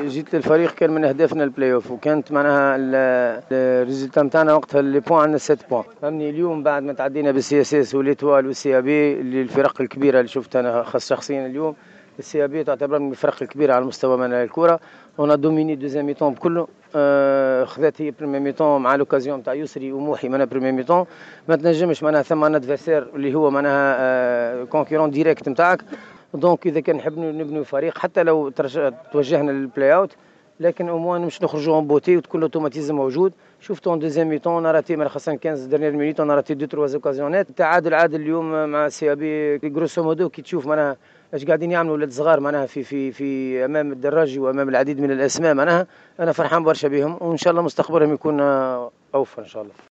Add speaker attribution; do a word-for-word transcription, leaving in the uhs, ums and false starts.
Speaker 1: جيت للفريق كان من اهدافنا البلاي اوف، وكانت معناها الريزلتا نتاعنا وقتها لي بوان عندنا سبعة بوان. فهمني اليوم بعد ما تعدينا بالسي اس اس والاتوال والسي ا بي اللي الفرق الكبيره اللي شفتها انا خاص شخصيا اليوم، السي ا بي تعتبر من الفرق الكبيره على مستوى معناها الكره. اون دوميني دوزيام ميتون بكله، آه خذات هي بريمي ميتون مع لوكازيون تاع يسري وموحي معناها بريمي ميتون. ما تنجمش معناها ثم ان ادفيرسير اللي هو معناها آه كونكورون ديريكت نتاعك. دونك اذا كان نحب نبنيو فريق حتى لو توجهنا للبلاي اوت، لكن او موان مش نخرجوا اون بوتي وتكون اوتوماتيزم موجود. شفت اون دوزيام ميتون راتي من خاصه خمسطاش ديرنيير مينيت انا راتي دو تروا اوكازيونات. تعادل عادل اليوم مع سي ابي غروسو مودو كي تشوف معناها اش قاعدين يعملوا ولاد صغار معناها في في في امام الدراجي وامام العديد من الاسماء. معناها انا فرحان برشا بهم، وان شاء الله مستقبلهم يكون اوفى ان شاء الله.